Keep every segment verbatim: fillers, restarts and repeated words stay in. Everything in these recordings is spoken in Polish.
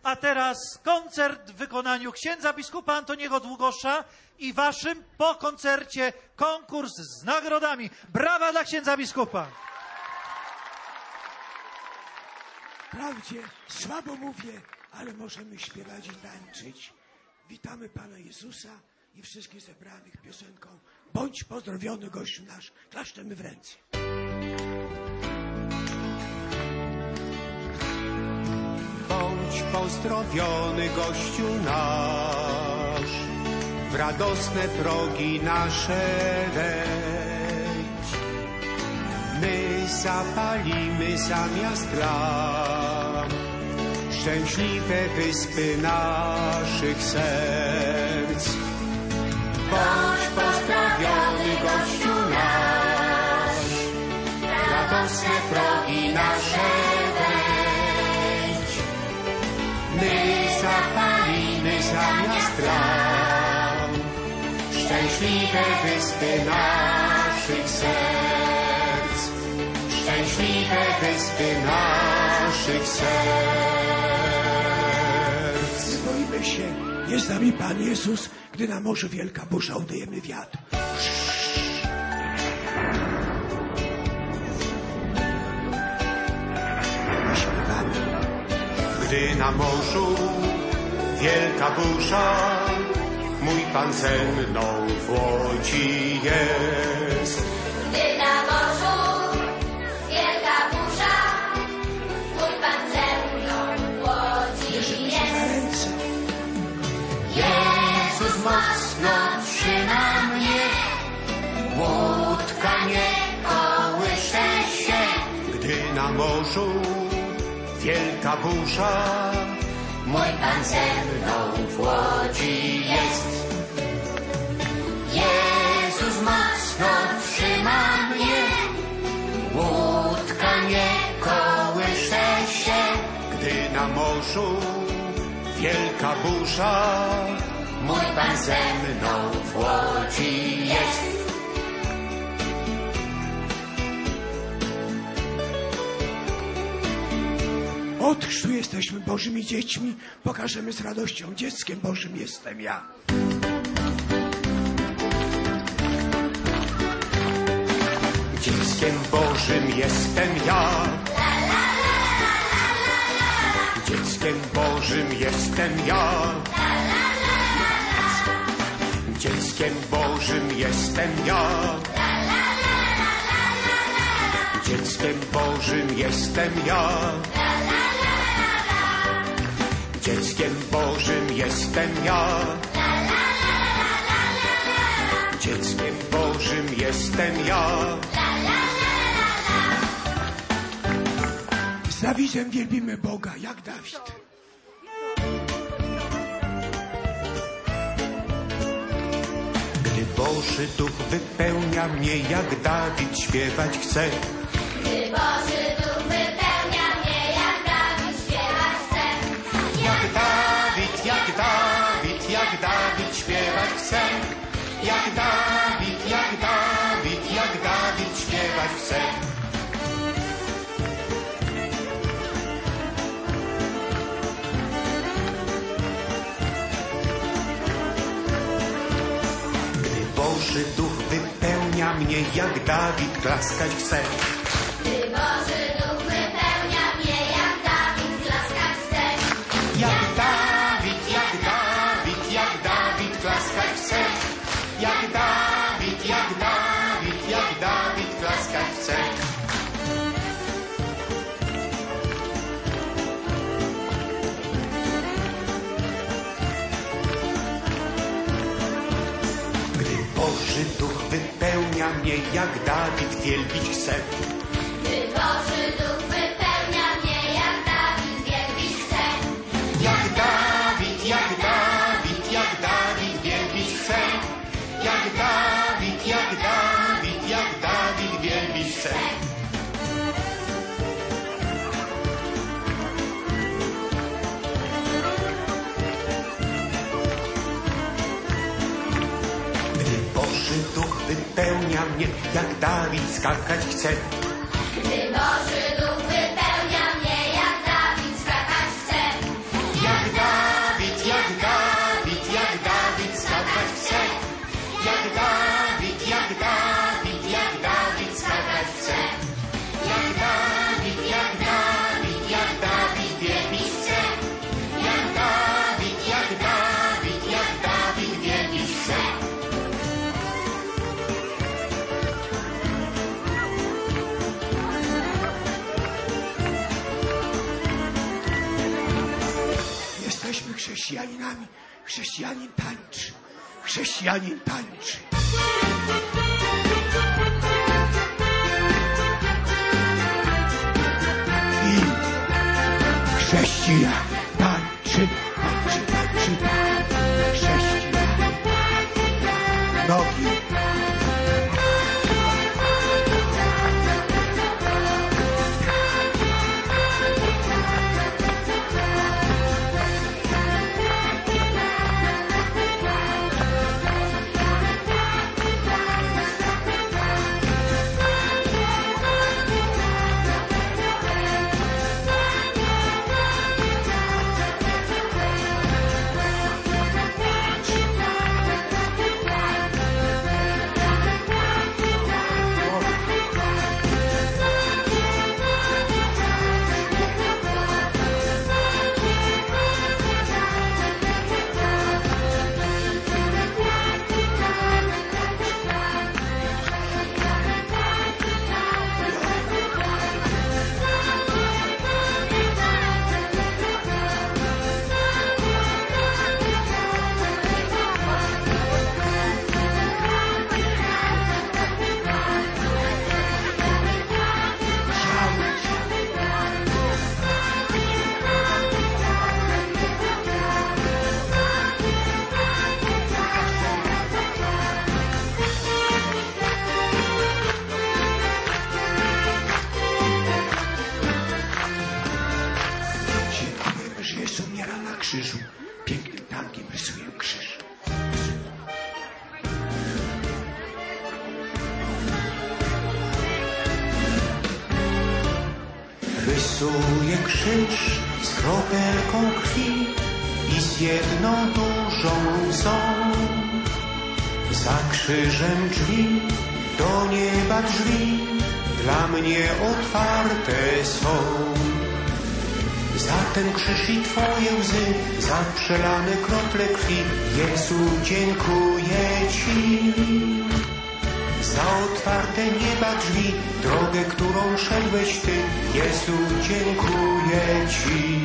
A teraz koncert w wykonaniu księdza biskupa Antoniego Długosza i waszym po koncercie konkurs z nagrodami. Brawa dla księdza biskupa. Wprawdzie słabo mówię, ale możemy śpiewać i tańczyć. Witamy Pana Jezusa i wszystkich zebranych piosenką Bądź pozdrowiony, gościu nasz. Klaszczemy w ręce. Bądź pozdrowiony, gościu nasz, w radosne progi nasze wejdź. My zapalimy zamiast lamp szczęśliwe wyspy naszych serc. Bądź pozdrowiony, gościu nasz, w radosne progi nasze wejdź. My zapalimy zamiast lamp szczęśliwe wyspy naszych serc. Szczęśliwe wyspy naszych serc. Nie boimy się, jest z nami Pan Jezus, gdy na morzu wielka burza udajemy wiatr. Śpiewamy. Gdy na morzu wielka burza, mój Pan ze mną w łodzi jest. Gdy na morzu wielka burza, mój Pan ze mną w łodzi jest. Jezus mocno trzyma mnie, łódka nie kołysze się. Gdy na morzu wielka burza, Mój Pan ze mną w łodzi jest. Jezus mocno trzyma mnie, łódka nie kołysze się. gdy na morzu wielka burza, Mój Pan ze mną w łodzi jest. Od chrztu jesteśmy Bożymi dziećmi, pokażemy z radością, dzieckiem Bożym jestem ja. Dzieckiem Bożym jestem ja. Dzieckiem Bożym jestem ja. Dzieckiem Bożym jestem ja. Dzieckiem Bożym jestem ja. Dzieckiem Bożym jestem ja. Dzieckiem Bożym jestem ja. Z Dawidem wielbimy Boga, jak Dawid. Gdy Boży Duch wypełnia mnie, jak Dawid śpiewać chcę. Gdy Boży Duch wypełnia mnie, jak Dawid śpiewać chce. Jak Dawid, jak Dawid, jak Dawid śpiewać chcę. Jak Dawid, jak Dawid, jak Dawid śpiewać chcę. Gdy Boży Duch wypełnia mnie, jak Dawid klaskać chcę. Gdy Boży Duch wypełnia mnie, jak Dawid klaskać chce. Jak Dawid, jak Dawid, jak Dawid klaskać chcę. Jak Dawid, jak Dawid, jak Dawid klaskać chcę. Gdy Boży Duch wypełnia mnie, jak Dawid wielbić chcę. Gdy Boży Duch wypełnia mnie, jak Dawid wielbić chce. Jak Dawid, jak Dawid, jak Dawid wielbić chcę. Jak Dawid, jak Dawid, jak Dawid wielbić chcę. Gdy Boży Duch wypełnia mnie, jak Dawid skakać chce. Gdy Boży Duch wypełnia mnie, jak Dawid skakać chce. Jak chrześcijaninami. Chrześcijanin tańczy. Chrześcijanin tańczy. I chrześcijan tańczy, tańczy, tańczy, tańczy. Chrześcijan. Nogi. Pięknym tankiem rysuję krzyż. Rysuję krzyż z kropelką krwi i z jedną dużą łzą. Za krzyżem drzwi, do nieba drzwi, dla mnie otwarte są. Za ten krzyż i Twoje łzy, za przelane krople krwi, Jezu, dziękuję Ci. Za otwarte nieba drzwi, drogę, którą szedłeś Ty, Jezu, dziękuję Ci.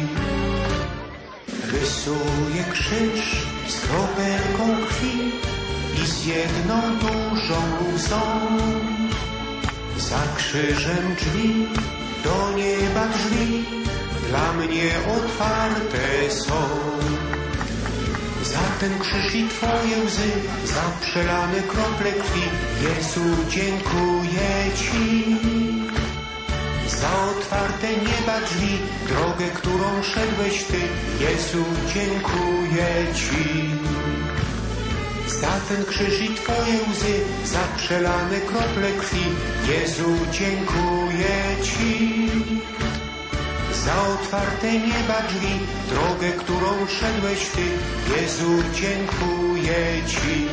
Rysuję krzyż z kropelką krwi i z jedną dużą łzą. Za krzyżem drzwi, do nieba drzwi, dla mnie otwarte są. Za ten krzyż i Twoje łzy, za przelane krople krwi, Jezu, dziękuję Ci. Za otwarte nieba drzwi, drogę, którą szedłeś Ty, Jezu, dziękuję Ci. Za ten krzyż i Twoje łzy, za przelane krople krwi, Jezu, dziękuję Ci. Za otwarte nieba drzwi, drogę, którą szedłeś Ty, Jezu, dziękuję Ci.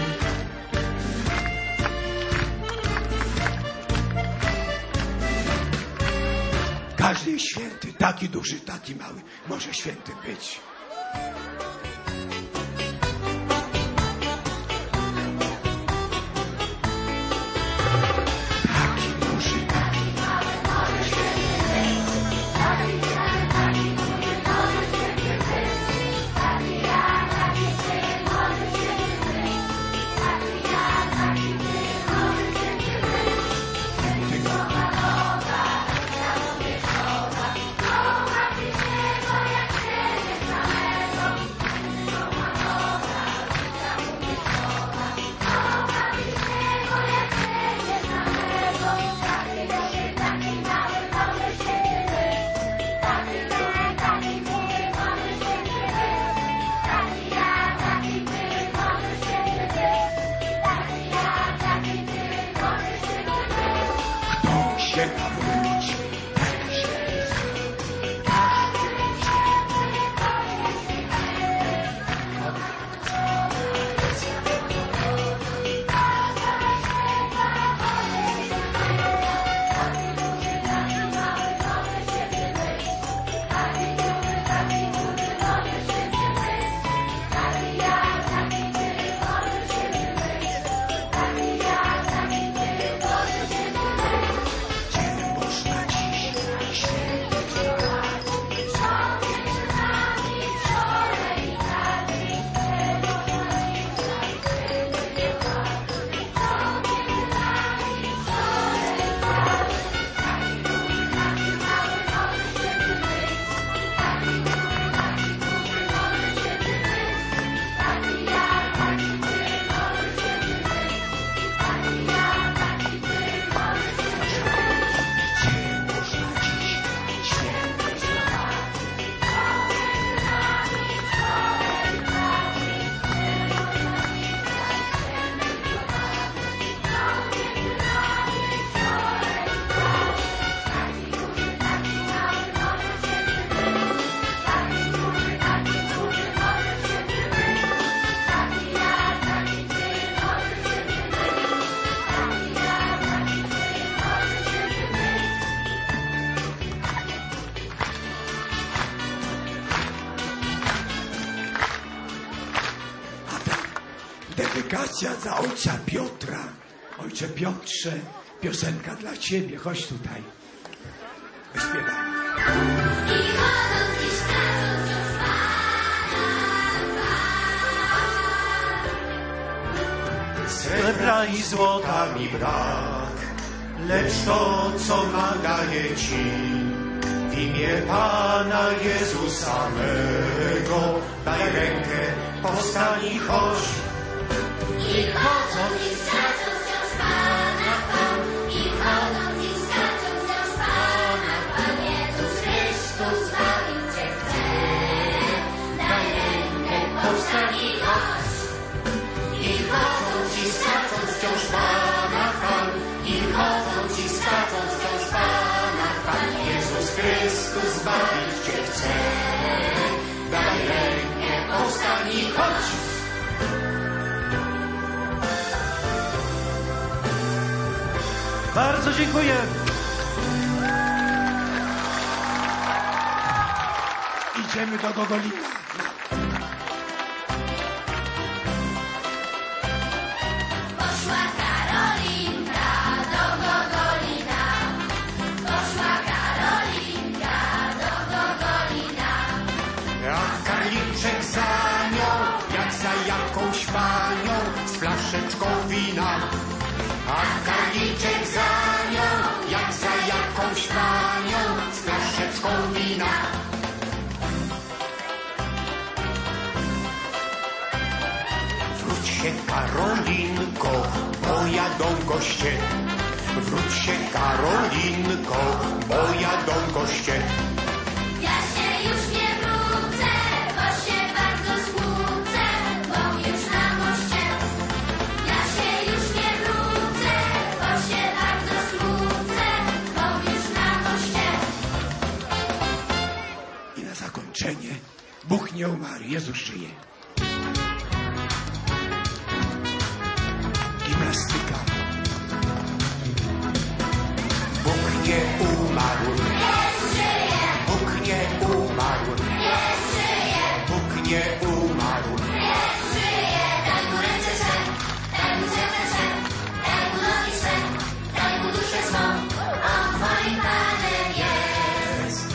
Każdy jest święty, taki duży, taki mały, może świętym być. Dedykacja dla ojca Piotra. Ojcze Piotrze, piosenka dla ciebie. Chodź tutaj. Wyśpiewaj. I chodząc i skacząc wciąż Pana. Srebra i złota mi brak, lecz to, co mam, daję Ci. W imię Pana Jezusa mego, daj rękę, powstań i chodź. I chodząc i skacząc wciąż Pana chwał. I chodząc i skacząc wciąż Pana Pan Jezus Chrystus zbawił Cię chce. Daj rękę, powstań i chodź. I chodząc i skacząc wciąż Pana chwał. I chodząc i skacząc wciąż Pana Pan Jezus Chrystus zbawić Cię chce. Daj rękę, powstań i chodź. Bardzo dziękuję. Idziemy do Gogolina. Poszła Karolinka do Gogolina. Poszła Karolinka do Gogolina. A karliczek za nią, jak za jakąś panią, z flaszeczką wina. A karliczek za nią, jak za jakąś panią, z flaszeczką wina. Wróć się, Karolinko, bo jadą goście. Wróć się, Karolinko, bo jadą goście. Ja się już nie wrócę, bo się bardzo smucę, bo już na moście. Ja się już nie wrócę, bo się bardzo smucę, bo już na moście. I na zakończenie. Bóg nie umarł, Jezus żyje. Gimnastyka. Bóg nie umarł. Jezus żyje, Bóg nie umarł. Jezus żyje, Bóg nie umarł. Jezus żyje. Daj mu ręce swe, daj mu serce swe, daj mu nogi swe, daj mu duszę swą, on twoim Panem jest.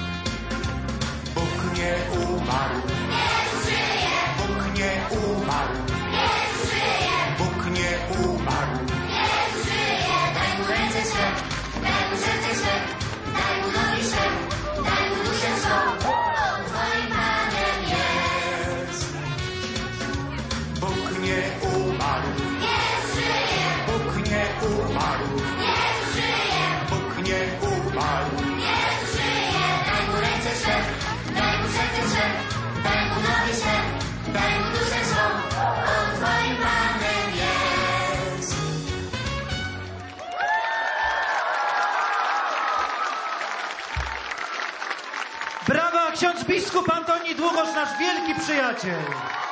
Bóg nie umarł. Jezus żyje, Bóg nie umarł. Jezus żyje, Bóg nie umarł. Jezus żyje. Daj mu ręce swe, daj mu serce swe, daj mu nogi swe, daj mu duszę swą, on twoim Panem jest. Bóg nie umarł. Jezus żyje, Bóg nie umarł. Jezus żyje, Bóg nie umarł. Jezus żyje. Daj mu ręce swe, daj mu serce swe, daj mu nogi swe, daj mu duszę swą, on twoim Panem jest. Brawa, ksiądz biskup Antoni Długosz, nasz wielki przyjaciel.